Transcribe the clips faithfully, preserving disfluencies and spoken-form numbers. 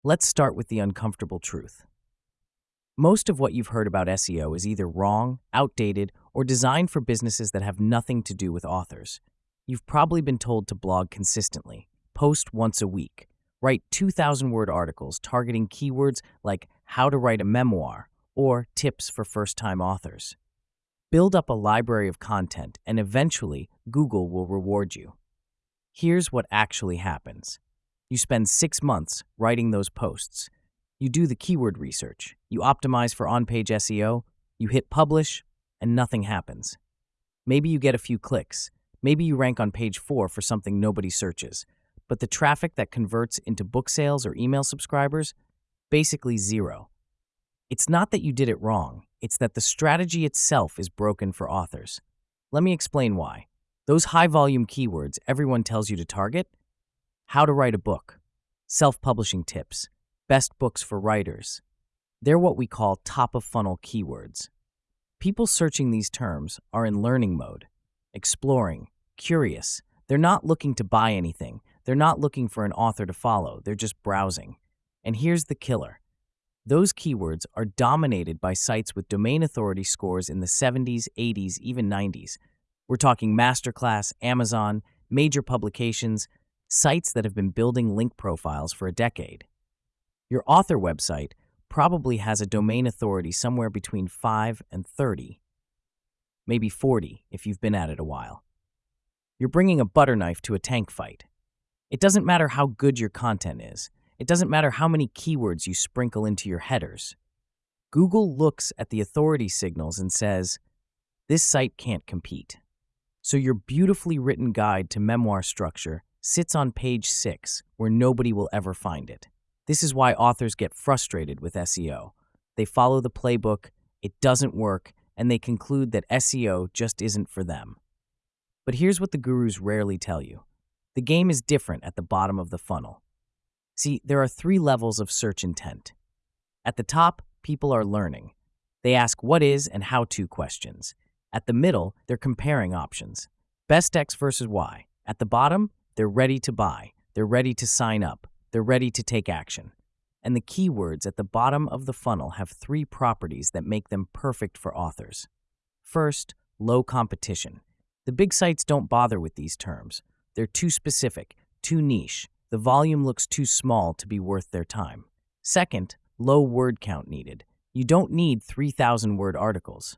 Let's start with the uncomfortable truth. Most of what you've heard about S E O is either wrong, outdated, or designed for businesses that have nothing to do with authors. You've probably been told to blog consistently, post once a week, write two thousand word articles targeting keywords like how to write a memoir or tips for first-time authors. Build up a library of content, and eventually Google will reward you. Here's what actually happens. You spend six months writing those posts. You do the keyword research. You optimize for on-page S E O. You hit publish, and nothing happens. Maybe you get a few clicks. Maybe you rank on page four for something nobody searches. But the traffic that converts into book sales or email subscribers? Basically zero. It's not that you did it wrong. It's that the strategy itself is broken for authors. Let me explain why. Those high-volume keywords everyone tells you to target: how to write a book, self-publishing tips, best books for writers. They're what we call top-of-funnel keywords. People searching these terms are in learning mode, exploring, curious. They're not looking to buy anything. They're not looking for an author to follow. They're just browsing. And here's the killer. Those keywords are dominated by sites with domain authority scores in the seventies, eighties, even nineties. We're talking Masterclass, Amazon, major publications, sites that have been building link profiles for a decade. Your author website probably has a domain authority somewhere between five and thirty, maybe forty if you've been at it a while. You're bringing a butter knife to a tank fight. It doesn't matter how good your content is. It doesn't matter how many keywords you sprinkle into your headers. Google looks at the authority signals and says, this site can't compete. So your beautifully written guide to memoir structure sits on page six, where nobody will ever find it. This is why authors get frustrated with S E O. They follow the playbook, it doesn't work, and they conclude that S E O just isn't for them. But here's what the gurus rarely tell you. The game is different at the bottom of the funnel. See, there are three levels of search intent. At the top, people are learning. They ask what is and how to questions. At the middle, they're comparing options. Best X versus Y. At the bottom, they're ready to buy. They're ready to sign up. They're ready to take action. And the keywords at the bottom of the funnel have three properties that make them perfect for authors. First, low competition. The big sites don't bother with these terms. They're too specific, too niche. The volume looks too small to be worth their time. Second, low word count needed. You don't need three thousand word articles.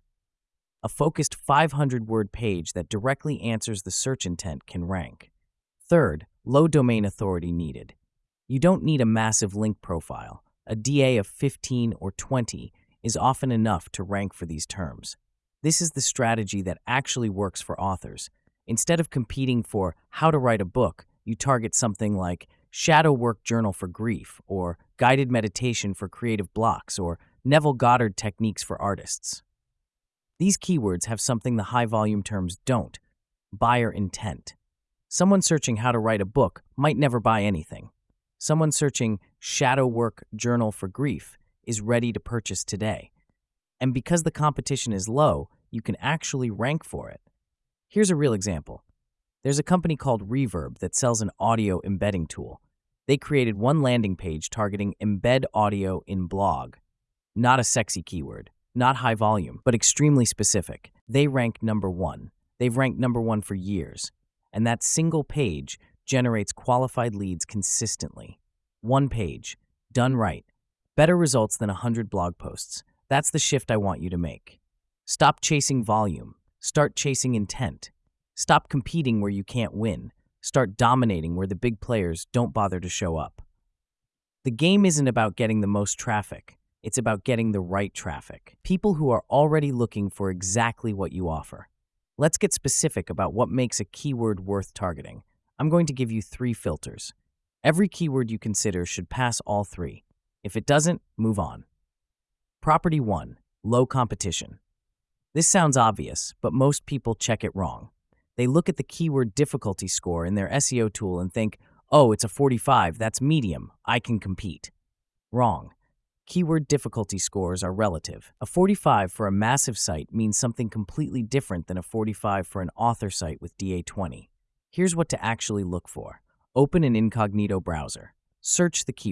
A focused five hundred word page that directly answers the search intent can rank. Third, low domain authority needed. You don't need a massive link profile. A D A of fifteen or twenty is often enough to rank for these terms. This is the strategy that actually works for authors. Instead of competing for how to write a book, you target something like Shadow Work Journal for Grief, or Guided Meditation for Creative Blocks, or Neville Goddard Techniques for Artists. These keywords have something the high-volume terms don't: buyer intent. Someone searching how to write a book might never buy anything. Someone searching Shadow Work Journal for Grief is ready to purchase today. And because the competition is low, you can actually rank for it. Here's a real example. There's a company called Reverb that sells an audio embedding tool. They created one landing page targeting embed audio in blog. Not a sexy keyword, not high volume, but extremely specific. They ranked number one. They've ranked number one for years. And that single page generates qualified leads consistently. One page, done right. Better results than a hundred blog posts. That's the shift I want you to make. Stop chasing volume. Start chasing intent. Stop competing where you can't win. Start dominating where the big players don't bother to show up. The game isn't about getting the most traffic. It's about getting the right traffic. People who are already looking for exactly what you offer. Let's get specific about what makes a keyword worth targeting. I'm going to give you three filters. Every keyword you consider should pass all three. If it doesn't, move on. Property one, low competition. This sounds obvious, but most people check it wrong. They look at the keyword difficulty score in their S E O tool and think, oh, it's a forty-five, that's medium, I can compete. Wrong. Keyword difficulty scores are relative. A forty-five for a massive site means something completely different than a forty-five for an author site with D A twenty. Here's what to actually look for. Open an incognito browser. Search the keyword.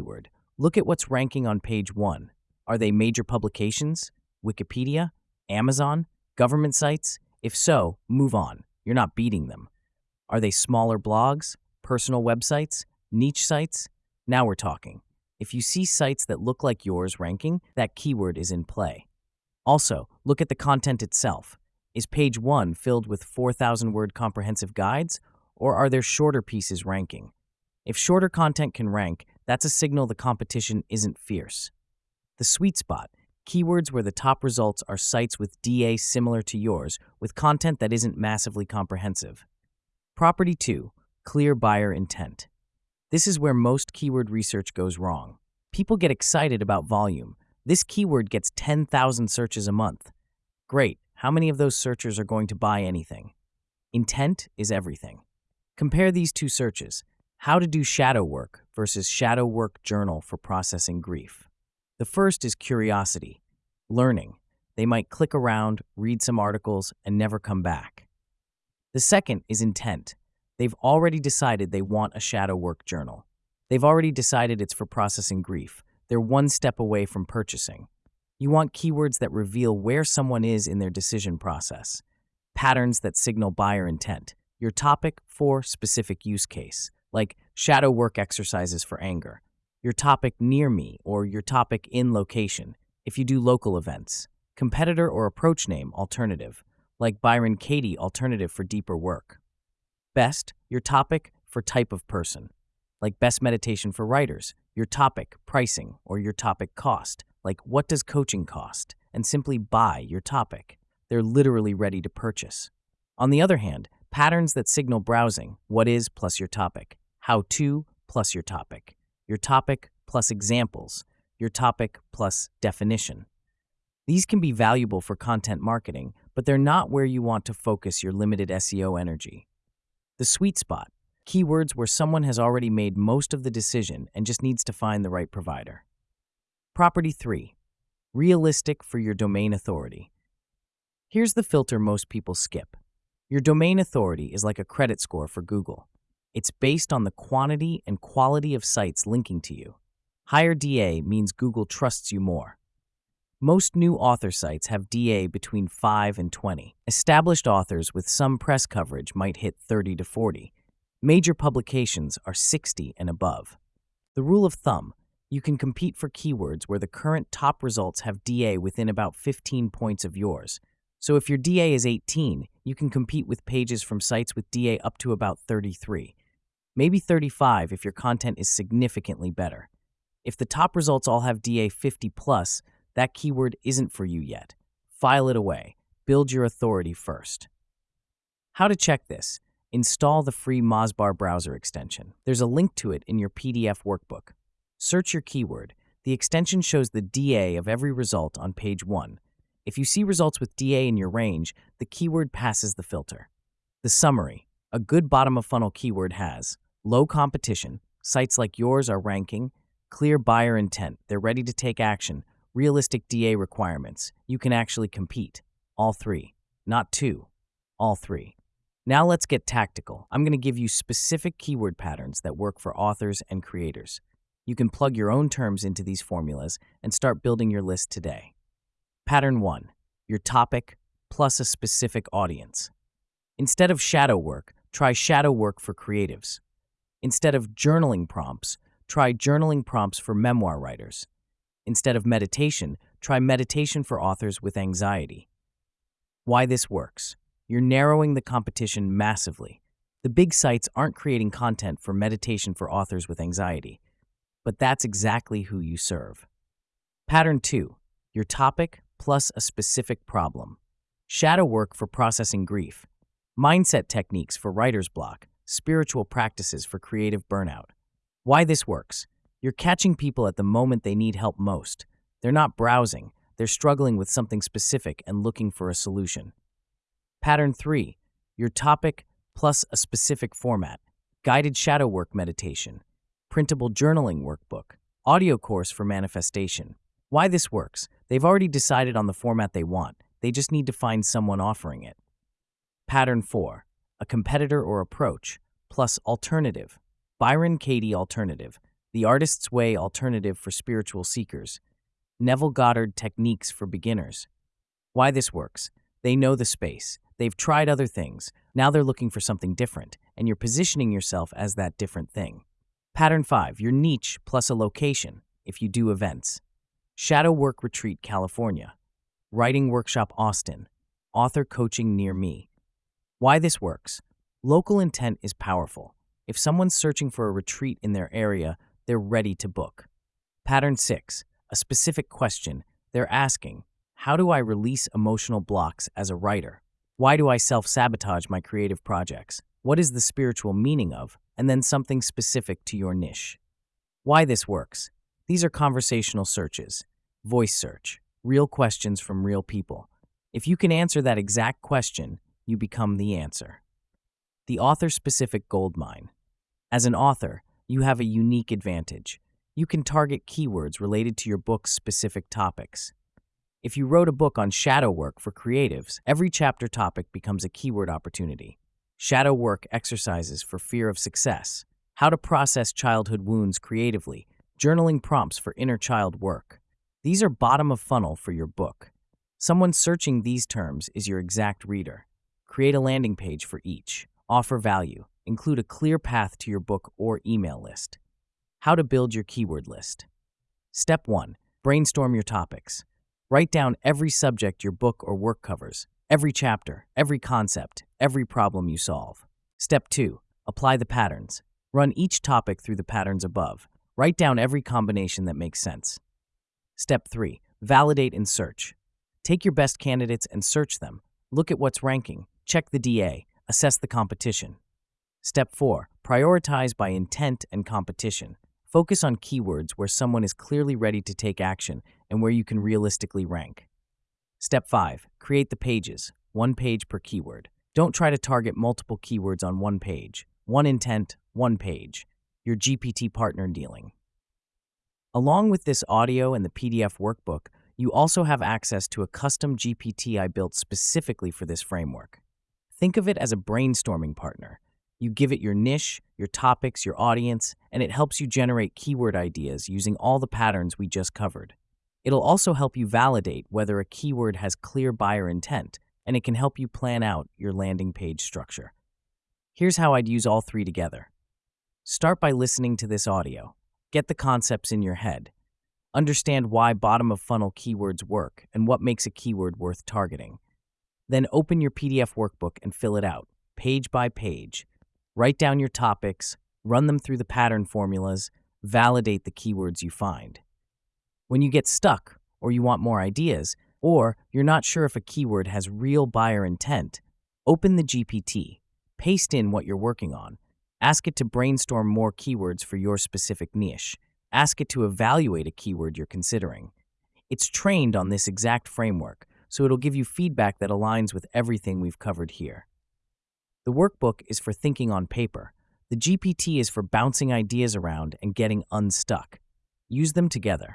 Look at what's ranking on page one. Are they major publications? Wikipedia? Amazon? Government sites? If so, move on. You're not beating them. Are they smaller blogs? Personal websites? Niche sites? Now we're talking. If you see sites that look like yours ranking, that keyword is in play. Also, look at the content itself. Is page one filled with four thousand word comprehensive guides, or are there shorter pieces ranking? If shorter content can rank, that's a signal the competition isn't fierce. The sweet spot, keywords where the top results are sites with D A similar to yours, with content that isn't massively comprehensive. Property two, clear buyer intent. This is where most keyword research goes wrong. People get excited about volume. This keyword gets ten thousand searches a month. Great, how many of those searchers are going to buy anything? Intent is everything. Compare these two searches. How to do shadow work versus shadow work journal for processing grief. The first is curiosity, learning. They might click around, read some articles, and never come back. The second is intent. They've already decided they want a shadow work journal. They've already decided it's for processing grief. They're one step away from purchasing. You want keywords that reveal where someone is in their decision process. Patterns that signal buyer intent. Your topic for specific use case, like shadow work exercises for anger. Your topic near me or your topic in location, if you do local events. Competitor or approach name alternative, like Byron Katie alternative for deeper work. Best, your topic for type of person, like best meditation for writers. Your topic pricing or your topic cost, like what does coaching cost, and simply buy your topic. They're literally ready to purchase. On the other hand, patterns that signal browsing, what is plus your topic, how to plus your topic, your topic plus examples, your topic plus definition. These can be valuable for content marketing, but they're not where you want to focus your limited S E O energy. The sweet spot, keywords where someone has already made most of the decision and just needs to find the right provider. Property three, realistic for your domain authority. Here's the filter most people skip. Your domain authority is like a credit score for Google. It's based on the quantity and quality of sites linking to you. Higher D A means Google trusts you more. Most new author sites have D A between five and twenty. Established authors with some press coverage might hit thirty to forty. Major publications are sixty and above. The rule of thumb, you can compete for keywords where the current top results have D A within about fifteen points of yours. So if your D A is eighteen, you can compete with pages from sites with D A up to about thirty-three. Maybe thirty-five if your content is significantly better. If the top results all have D A fifty plus, that keyword isn't for you yet. File it away. Build your authority first. How to check this? Install the free Mozbar browser extension. There's a link to it in your P D F workbook. Search your keyword. The extension shows the D A of every result on page one. If you see results with D A in your range, the keyword passes the filter. The summary. A good bottom-of-funnel keyword has low competition, sites like yours are ranking, clear buyer intent, they're ready to take action, realistic D A requirements, you can actually compete. All three. Not two. All three. Now let's get tactical. I'm going to give you specific keyword patterns that work for authors and creators. You can plug your own terms into these formulas and start building your list today. Pattern one. Your topic plus a specific audience. Instead of shadow work, try shadow work for creatives. Instead of journaling prompts, try journaling prompts for memoir writers. Instead of meditation, try meditation for authors with anxiety. Why this works? You're narrowing the competition massively. The big sites aren't creating content for meditation for authors with anxiety, but that's exactly who you serve. Pattern two, your topic plus a specific problem. Shadow work for processing grief. Mindset techniques for writer's block. Spiritual practices for creative burnout. Why this works? You're catching people at the moment they need help most. They're not browsing. They're struggling with something specific and looking for a solution. Pattern three, your topic plus a specific format. Guided shadow work meditation. Printable journaling workbook. Audio course for manifestation. Why this works? They've already decided on the format they want. They just need to find someone offering it. Pattern four, a competitor or approach, plus alternative. Byron Katie alternative. The Artist's Way Alternative for Spiritual Seekers, Neville Goddard Techniques for Beginners. Why this works. They know the space. They've tried other things. Now they're looking for something different, and you're positioning yourself as that different thing. Pattern five, your niche plus a location, if you do events. Shadow Work Retreat, California. Writing Workshop, Austin. Author Coaching near me. Why this works. Local intent is powerful. If someone's searching for a retreat in their area, they're ready to book. Pattern six, a specific question. They're asking, how do I release emotional blocks as a writer? Why do I self-sabotage my creative projects? What is the spiritual meaning of? And then something specific to your niche. Why this works. These are conversational searches, voice search, real questions from real people. If you can answer that exact question, you become the answer. The author-specific goldmine. As an author, you have a unique advantage. You can target keywords related to your book's specific topics. If you wrote a book on shadow work for creatives, every chapter topic becomes a keyword opportunity. Shadow work exercises for fear of success, how to process childhood wounds creatively, journaling prompts for inner child work. These are bottom of funnel for your book. Someone searching these terms is your exact reader. Create a landing page for each. Offer value. Include a clear path to your book or email list. How to build your keyword list. Step one. Brainstorm your topics. Write down every subject your book or work covers, every chapter, every concept, every problem you solve. Step two. Apply the patterns. Run each topic through the patterns above. Write down every combination that makes sense. Step three. Validate and search. Take your best candidates and search them. Look at what's ranking. Check the D A. Assess the competition. Step four. Prioritize by intent and competition. Focus on keywords where someone is clearly ready to take action and where you can realistically rank. Step five. Create the pages, one page per keyword. Don't try to target multiple keywords on one page. One intent, one page. Your G P T partner dealing. Along with this audio and the P D F workbook, you also have access to a custom G P T I built specifically for this framework. Think of it as a brainstorming partner. You give it your niche, your topics, your audience, and it helps you generate keyword ideas using all the patterns we just covered. It'll also help you validate whether a keyword has clear buyer intent, and it can help you plan out your landing page structure. Here's how I'd use all three together. Start by listening to this audio. Get the concepts in your head. Understand why bottom-of-funnel keywords work and what makes a keyword worth targeting. Then open your P D F workbook and fill it out, page by page. Write down your topics, run them through the pattern formulas, validate the keywords you find. When you get stuck, or you want more ideas, or you're not sure if a keyword has real buyer intent, open the G P T, paste in what you're working on, ask it to brainstorm more keywords for your specific niche, ask it to evaluate a keyword you're considering. It's trained on this exact framework, so it'll give you feedback that aligns with everything we've covered here. The workbook is for thinking on paper. The G P T is for bouncing ideas around and getting unstuck. Use them together.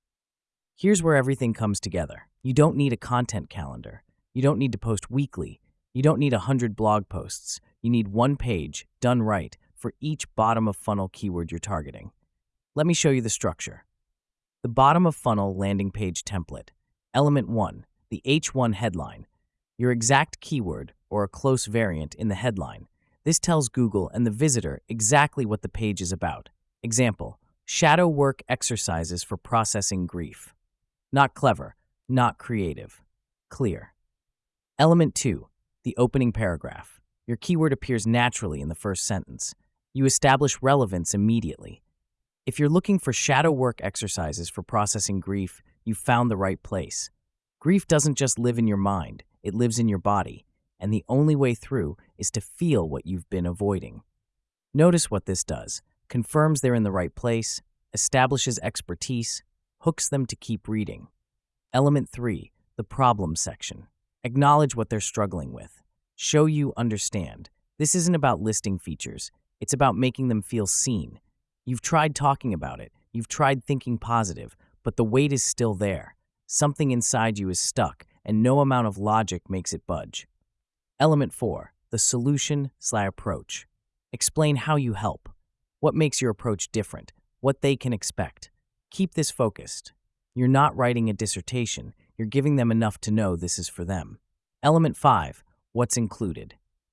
Here's where everything comes together. You don't need a content calendar. You don't need to post weekly. You don't need a hundred blog posts. You need one page, done right, for each bottom-of-funnel keyword you're targeting. Let me show you the structure. The bottom-of-funnel landing page template. Element one, the H one headline. Your exact keyword, or a close variant, in the headline. This tells Google and the visitor exactly what the page is about. Example, shadow work exercises for processing grief. Not clever, not creative. Clear. Element two, the opening paragraph. Your keyword appears naturally in the first sentence. You establish relevance immediately. If you're looking for shadow work exercises for processing grief, you've found the right place. Grief doesn't just live in your mind, it lives in your body, and the only way through is to feel what you've been avoiding. Notice what this does. Confirms they're in the right place, establishes expertise, hooks them to keep reading. Element three, the problem section. Acknowledge what they're struggling with. Show you understand. This isn't about listing features. It's about making them feel seen. You've tried talking about it. You've tried thinking positive, but the weight is still there. Something inside you is stuck, and no amount of logic makes it budge. Element four, the solution slash approach. Explain how you help. What makes your approach different? what they can expect. Keep this focused. You're not writing a dissertation, you're giving them enough to know this is for them. Element five, what's included.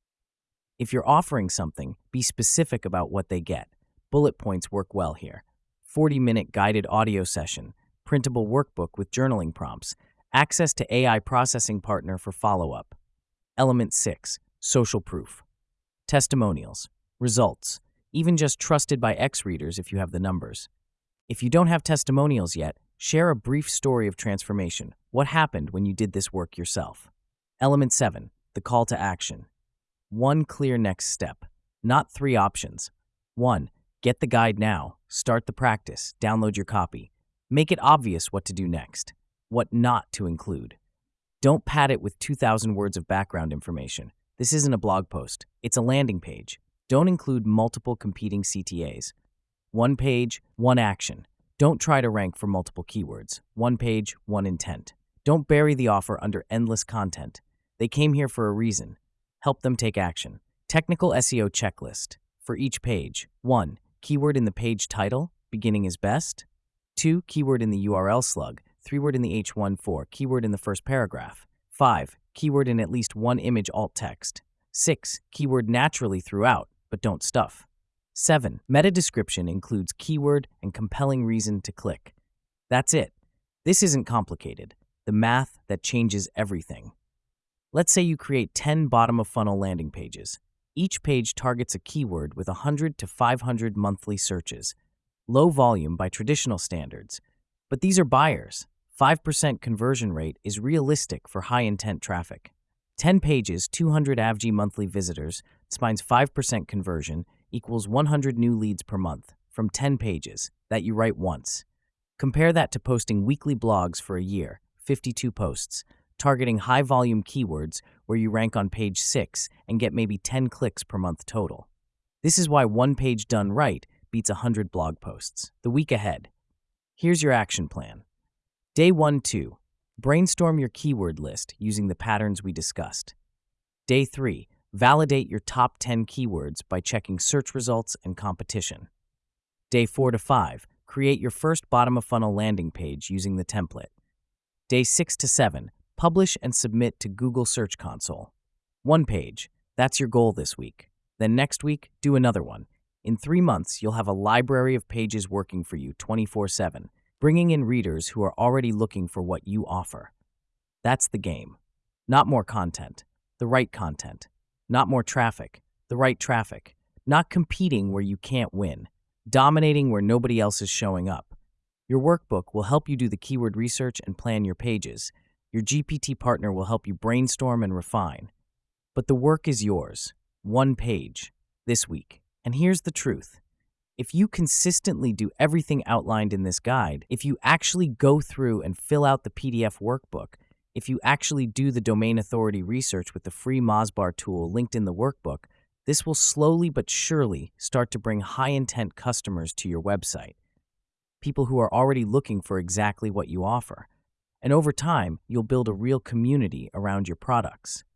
If you're offering something, be specific about what they get. Bullet points work well here. forty-minute guided audio session, printable workbook with journaling prompts, access to A I processing partner for follow-up. Element six, social proof. Testimonials, results, even just trusted by ex-readers if you have the numbers. If you don't have testimonials yet, share a brief story of transformation. What happened when you did this work yourself? Element seven, the call to action. One clear next step, not three options. One, get the guide now, start the practice, download your copy. Make it obvious what to do next, what not to include. Don't pad it with two thousand words of background information. This isn't a blog post, it's a landing page. Don't include multiple competing C T As. One page, one action. Don't try to rank for multiple keywords. One page, one intent. Don't bury the offer under endless content. They came here for a reason. Help them take action. Technical S E O checklist. For each page, one, keyword in the page title, beginning is best. Two, keyword in the U R L slug, three word in the H one four, keyword in the first paragraph. Five, keyword in at least one image alt text. Six, keyword naturally throughout, but don't stuff. Seven, meta description includes keyword and compelling reason to click. That's it. This isn't complicated. The math that changes everything. Let's say you create ten bottom-of-funnel landing pages. Each page targets a keyword with one hundred to five hundred monthly searches. Low volume by traditional standards. But these are buyers. five percent conversion rate is realistic for high-intent traffic. ten pages, two hundred A V G monthly visitors, spines five percent conversion, equals one hundred new leads per month from ten pages that you write once. Compare that to posting weekly blogs for a year, fifty-two posts, targeting high-volume keywords where you rank on page six and get maybe ten clicks per month total. This is why one page done right beats one hundred blog posts. The week ahead. Here's your action plan. Day one, two. Brainstorm your keyword list using the patterns we discussed. Day three. Validate your top ten keywords by checking search results and competition. Day four to five. Create your first bottom-of-funnel landing page using the template. Day six to seven. Publish and submit to Google Search Console. One page. That's your goal this week. Then next week, do another one. In three months, you'll have a library of pages working for you twenty-four seven, bringing in readers who are already looking for what you offer. That's the game. Not more content, the right content. Not more traffic, the right traffic. Not competing where you can't win. Dominating where nobody else is showing up. Your workbook will help you do the keyword research and plan your pages. Your G P T partner will help you brainstorm and refine. But the work is yours. One page. This week. And here's the truth. If you consistently do everything outlined in this guide, if you actually go through and fill out the P D F workbook, if you actually do the domain authority research with the free Mozbar tool linked in the workbook, this will slowly but surely start to bring high-intent customers to your website. People who are already looking for exactly what you offer. And over time, you'll build a real community around your products.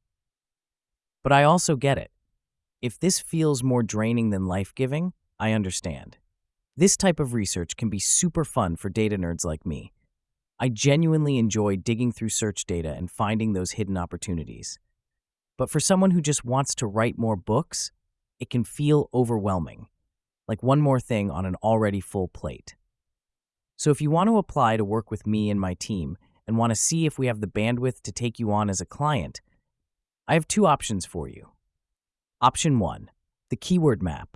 But I also get it. If this feels more draining than life-giving, I understand. This type of research can be super fun for data nerds like me. I genuinely enjoy digging through search data and finding those hidden opportunities. But for someone who just wants to write more books, it can feel overwhelming, like one more thing on an already full plate. So if you want to apply to work with me and my team and want to see if we have the bandwidth to take you on as a client, I have two options for you. Option one, the keyword map.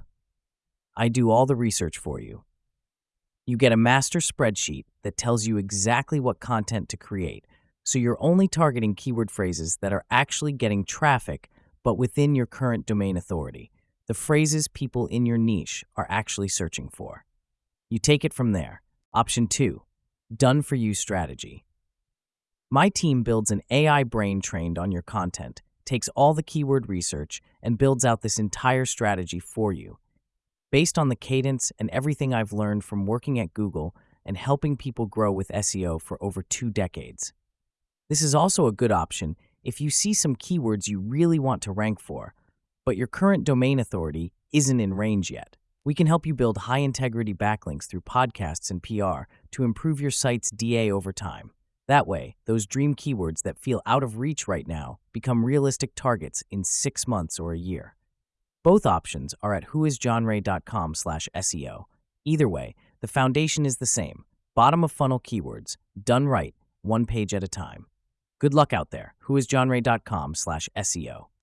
I do all the research for you. You get a master spreadsheet that tells you exactly what content to create, so you're only targeting keyword phrases that are actually getting traffic, but within your current domain authority, the phrases people in your niche are actually searching for. You take it from there. Option two, done-for-you strategy. My team builds an A I brain trained on your content, takes all the keyword research, and builds out this entire strategy for you. Based on the cadence and everything I've learned from working at Google and helping people grow with S E O for over two decades. This is also a good option if you see some keywords you really want to rank for, but your current domain authority isn't in range yet. We can help you build high-integrity backlinks through podcasts and P R to improve your site's D A over time. That way, those dream keywords that feel out of reach right now become realistic targets in six months or a year. Both options are at whoisjohnray.com slash SEO. Either way, the foundation is the same. Bottom of funnel keywords, done right, one page at a time. Good luck out there. whoisjohnray.com slash SEO.